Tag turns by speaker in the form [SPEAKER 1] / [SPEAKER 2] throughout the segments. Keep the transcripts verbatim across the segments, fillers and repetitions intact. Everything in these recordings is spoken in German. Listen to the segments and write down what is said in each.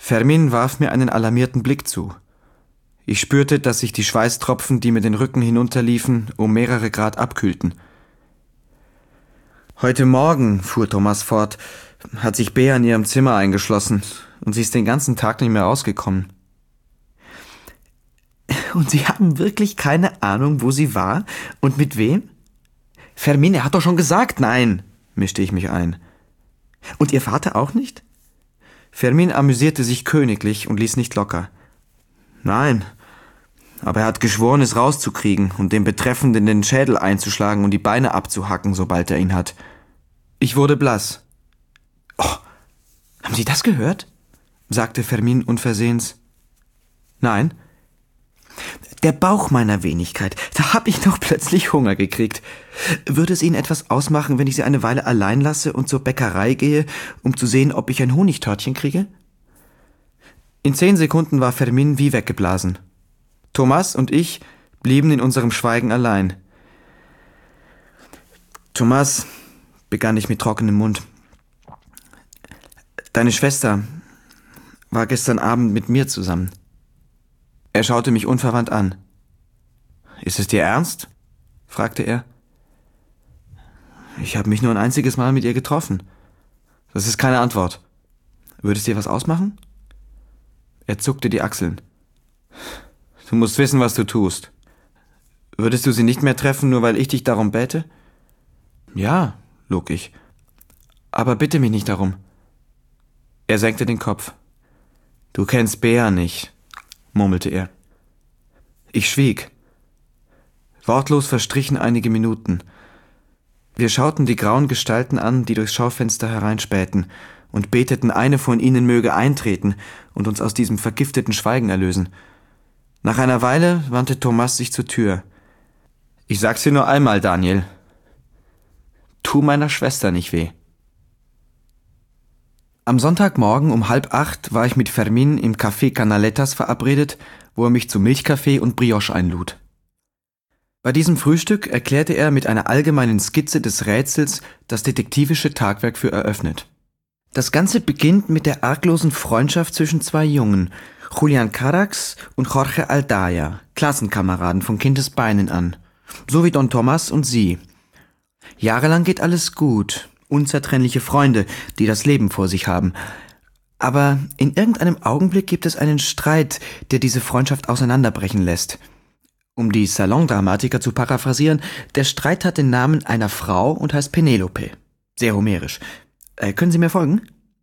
[SPEAKER 1] Fermin warf mir einen alarmierten Blick zu. Ich spürte, dass sich die Schweißtropfen, die mir den Rücken hinunterliefen, um mehrere Grad abkühlten. »Heute Morgen«, fuhr Thomas fort, »hat sich Bea in ihrem Zimmer eingeschlossen und sie ist den ganzen Tag nicht mehr rausgekommen.« »Und Sie haben wirklich keine Ahnung, wo sie war und mit wem?« »Fermin, er hat doch schon gesagt, nein«, mischte ich mich ein. »Und Ihr Vater auch nicht?« Fermin amüsierte sich königlich und ließ nicht locker. »Nein, aber er hat geschworen, es rauszukriegen und dem Betreffenden den Schädel einzuschlagen und die Beine abzuhacken, sobald er ihn hat.« Ich wurde blass. »Oh, haben Sie das gehört?« sagte Fermin unversehens. »Nein.« »Der Bauch meiner Wenigkeit, da hab ich doch plötzlich Hunger gekriegt. Würde es Ihnen etwas ausmachen, wenn ich Sie eine Weile allein lasse und zur Bäckerei gehe, um zu sehen, ob ich ein Honigtörtchen kriege?« In zehn Sekunden war Fermin wie weggeblasen. Thomas und ich blieben in unserem Schweigen allein. »Thomas«, begann ich mit trockenem Mund, »deine Schwester war gestern Abend mit mir zusammen.« Er schaute mich unverwandt an. »Ist es dir ernst?« fragte er. »Ich habe mich nur ein einziges Mal mit ihr getroffen. Das ist keine Antwort. Würde es dir was ausmachen?« Er zuckte die Achseln. »Du musst wissen, was du tust. Würdest du sie nicht mehr treffen, nur weil ich dich darum bäte?« »Ja«, log ich. »Aber bitte mich nicht darum.« Er senkte den Kopf. »Du kennst Bea nicht«, murmelte er. Ich schwieg. Wortlos verstrichen einige Minuten. Wir schauten die grauen Gestalten an, die durchs Schaufenster hereinspähten, und beteten, eine von ihnen möge eintreten und uns aus diesem vergifteten Schweigen erlösen. Nach einer Weile wandte Thomas sich zur Tür. »Ich sag's dir nur einmal, Daniel. Tu meiner Schwester nicht weh.« Am Sonntagmorgen um halb acht war ich mit Fermin im Café Canaletas verabredet, wo er mich zu Milchkaffee und Brioche einlud. Bei diesem Frühstück erklärte er mit einer allgemeinen Skizze des Rätsels das detektivische Tagwerk für eröffnet. Das Ganze beginnt mit der arglosen Freundschaft zwischen zwei Jungen, Julian Carax und Jorge Aldaya, Klassenkameraden von Kindesbeinen an, so wie Don Tomás und sie. Jahrelang geht alles gut, unzertrennliche Freunde, die das Leben vor sich haben. Aber in irgendeinem Augenblick gibt es einen Streit, der diese Freundschaft auseinanderbrechen lässt. Um die Salondramatiker zu paraphrasieren, der Streit hat den Namen einer Frau und heißt Penelope. Sehr homerisch. Äh, können Sie mir folgen?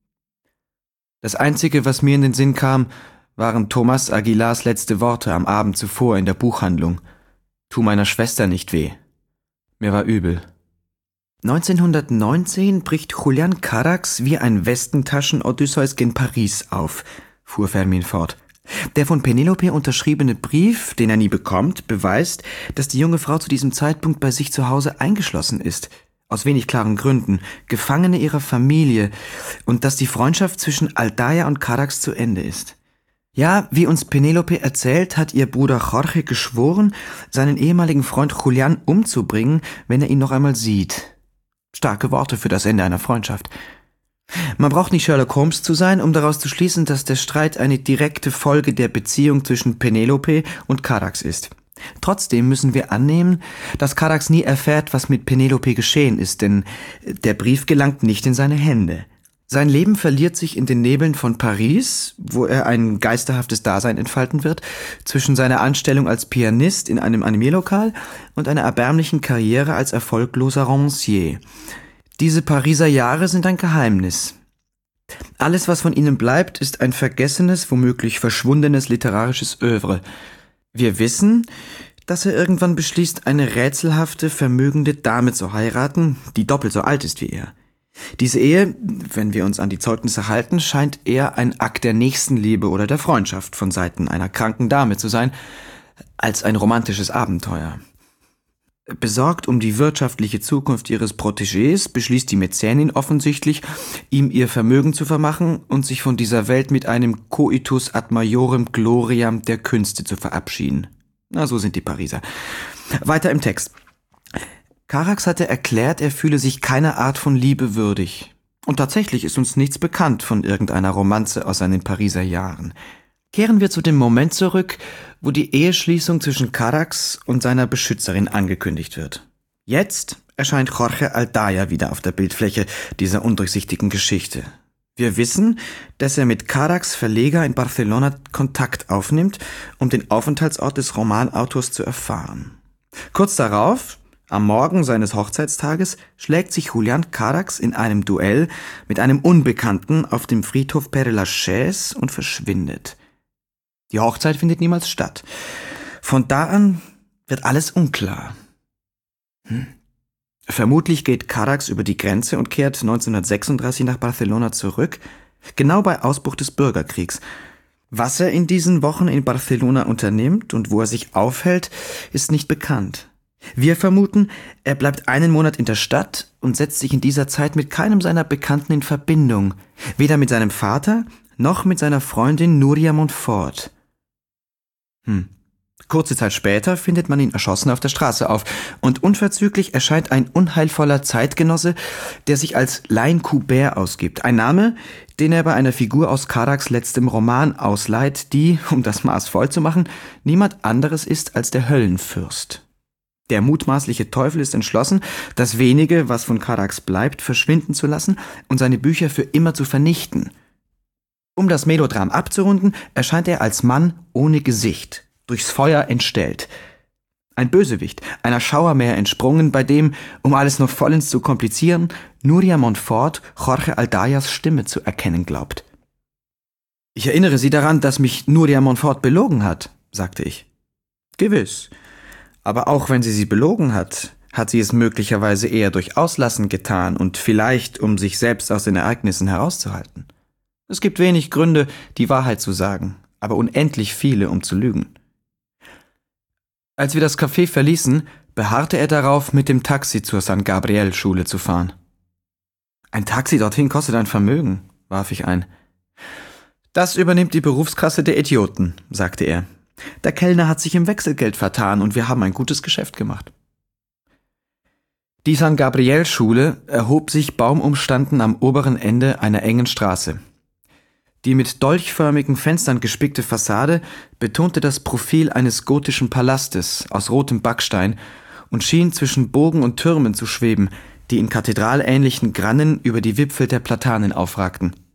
[SPEAKER 1] Das Einzige, was mir in den Sinn kam, waren Thomas Aguilars letzte Worte am Abend zuvor in der Buchhandlung. Tu meiner Schwester nicht weh. Mir war übel. neunzehnhundertneunzehn bricht Julian Carax wie ein Westentaschen-Odysseus gen Paris auf, fuhr Fermin fort. Der von Penelope unterschriebene Brief, den er nie bekommt, beweist, dass die junge Frau zu diesem Zeitpunkt bei sich zu Hause eingeschlossen ist, aus wenig klaren Gründen, Gefangene ihrer Familie, und dass die Freundschaft zwischen Aldaya und Carax zu Ende ist. Ja, wie uns Penelope erzählt, hat ihr Bruder Jorge geschworen, seinen ehemaligen Freund Julian umzubringen, wenn er ihn noch einmal sieht. Starke Worte für das Ende einer Freundschaft. Man braucht nicht Sherlock Holmes zu sein, um daraus zu schließen, dass der Streit eine direkte Folge der Beziehung zwischen Penelope und Carax ist. Trotzdem müssen wir annehmen, dass Carax nie erfährt, was mit Penelope geschehen ist, denn der Brief gelangt nicht in seine Hände. Sein Leben verliert sich in den Nebeln von Paris, wo er ein geisterhaftes Dasein entfalten wird, zwischen seiner Anstellung als Pianist in einem Animierlokal und einer erbärmlichen Karriere als erfolgloser Romancier. Diese Pariser Jahre sind ein Geheimnis. Alles, was von ihnen bleibt, ist ein vergessenes, womöglich verschwundenes literarisches Œuvre. Wir wissen, dass er irgendwann beschließt, eine rätselhafte, vermögende Dame zu heiraten, die doppelt so alt ist wie er. Diese Ehe, wenn wir uns an die Zeugnisse halten, scheint eher ein Akt der Nächstenliebe oder der Freundschaft von Seiten einer kranken Dame zu sein, als ein romantisches Abenteuer. Besorgt um die wirtschaftliche Zukunft ihres Protégés beschließt die Mäzenin offensichtlich, ihm ihr Vermögen zu vermachen und sich von dieser Welt mit einem Coitus ad majorem gloriam der Künste zu verabschieden. Na, so sind die Pariser. Weiter im Text. Carax hatte erklärt, er fühle sich keiner Art von Liebe würdig. Und tatsächlich ist uns nichts bekannt von irgendeiner Romanze aus seinen Pariser Jahren. Kehren wir zu dem Moment zurück, wo die Eheschließung zwischen Carax und seiner Beschützerin angekündigt wird. Jetzt erscheint Jorge Aldaya wieder auf der Bildfläche dieser undurchsichtigen Geschichte. Wir wissen, dass er mit Carax' Verleger in Barcelona Kontakt aufnimmt, um den Aufenthaltsort des Romanautors zu erfahren. Kurz darauf, am Morgen seines Hochzeitstages, schlägt sich Julián Carax in einem Duell mit einem Unbekannten auf dem Friedhof Père-Lachaise und verschwindet. Die Hochzeit findet niemals statt. Von da an wird alles unklar. Hm. Vermutlich geht Carax über die Grenze und kehrt neunzehnhundertsechsunddreißig nach Barcelona zurück, genau bei Ausbruch des Bürgerkriegs. Was er in diesen Wochen in Barcelona unternimmt und wo er sich aufhält, ist nicht bekannt. Wir vermuten, er bleibt einen Monat in der Stadt und setzt sich in dieser Zeit mit keinem seiner Bekannten in Verbindung, weder mit seinem Vater noch mit seiner Freundin Núria Montfort. Hm. Kurze Zeit später findet man ihn erschossen auf der Straße auf und unverzüglich erscheint ein unheilvoller Zeitgenosse, der sich als Lain Coubert ausgibt. Ein Name, den er bei einer Figur aus Carax' letztem Roman ausleiht, die, um das Maß voll zu machen, niemand anderes ist als der Höllenfürst. Der mutmaßliche Teufel ist entschlossen, das wenige, was von Carax bleibt, verschwinden zu lassen und seine Bücher für immer zu vernichten. Um das Melodram abzurunden, erscheint er als Mann ohne Gesicht, durchs Feuer entstellt. Ein Bösewicht, einer Schauermäher entsprungen, bei dem, um alles noch vollends zu komplizieren, Núria Montfort Jorge Aldayas Stimme zu erkennen glaubt. »Ich erinnere Sie daran, dass mich Núria Montfort belogen hat«, sagte ich. »Gewiss. Aber auch wenn sie sie belogen hat, hat sie es möglicherweise eher durch Auslassen getan und vielleicht, um sich selbst aus den Ereignissen herauszuhalten. Es gibt wenig Gründe, die Wahrheit zu sagen, aber unendlich viele, um zu lügen.« Als wir das Café verließen, beharrte er darauf, mit dem Taxi zur San Gabriel-Schule zu fahren. »Ein Taxi dorthin kostet ein Vermögen«, warf ich ein. »Das übernimmt die Berufskasse der Idioten«, sagte er. »Der Kellner hat sich im Wechselgeld vertan und wir haben ein gutes Geschäft gemacht.« Die San Gabriel-Schule erhob sich baumumstanden am oberen Ende einer engen Straße. Die mit dolchförmigen Fenstern gespickte Fassade betonte das Profil eines gotischen Palastes aus rotem Backstein und schien zwischen Bogen und Türmen zu schweben, die in kathedralähnlichen Grannen über die Wipfel der Platanen aufragten.